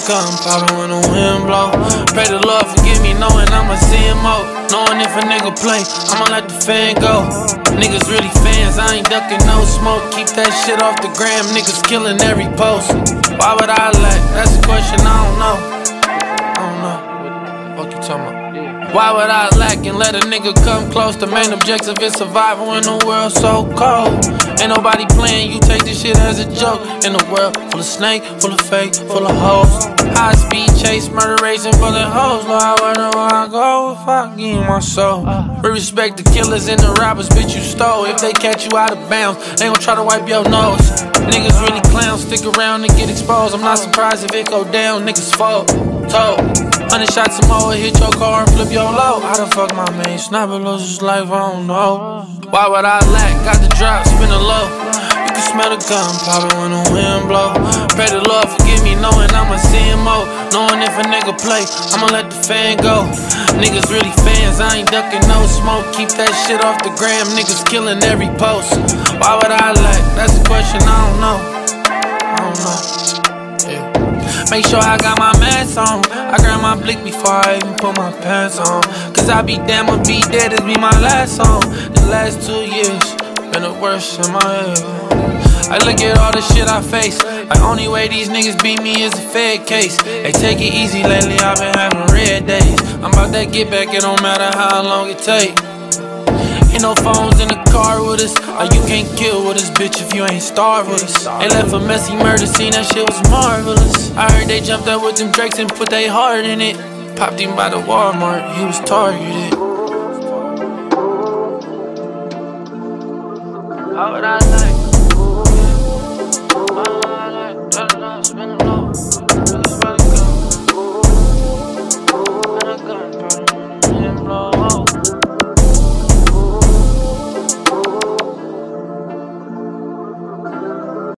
gunpowder when the wind blow. Pray the Lord forgive me knowing I'ma see him out. Knowing if a nigga play, I'ma let the fan go. Niggas really fans, I ain't ducking no smoke. Keep that shit off the gram, niggas killing every post. Why would I lack? That's a question I don't know. Fuck you talking about? Why would I lack and let a nigga come close? The main objective is survival in a world so cold. Ain't nobody playing, you take this shit as a joke. In a world full of snake, full of fake, full of hoes. High speed chase, murder racing, bullet hoes. Lord, where do I go if I give you my soul? We respect the killers and the robbers, bitch you stole. If they catch you out of bounds, they gon' try to wipe your nose. Niggas really clowns, stick around and get exposed. I'm not surprised if it go down, niggas fall. Told 100 shots some more, hit your car and flip your low. How the fuck my main sniper lose his life, I don't know. Why would I lack? Got the drop, spin a low. You can smell the gunpowder when the wind blow. Pray the Lord forgive me knowing I'ma see him out. Knowing if a nigga play, I'ma let the fan go. Niggas really fans, I ain't ducking no smoke. Keep that shit off the gram, niggas killing every post. Why would I lack? That's the question I don't know. Make sure I got my mask on. I grab my blick before I even put my pants on. Cause I be damn, I'll be dead, this be my last song. The last 2 years been the worst in my head. I look at all the shit I face. The only way these niggas beat me is a Fed case. They take it easy lately, I've been having red days. I'm about that get back, it don't matter how long it take. Ain't no phones in the car with us, or you can't kill with us, bitch, if you ain't starved with us. They left a messy murder scene, that shit was marvelous. I heard they jumped up with them Drakes and put their heart in it. Popped him by the Walmart, he was targeted. How would I like? Spin a low.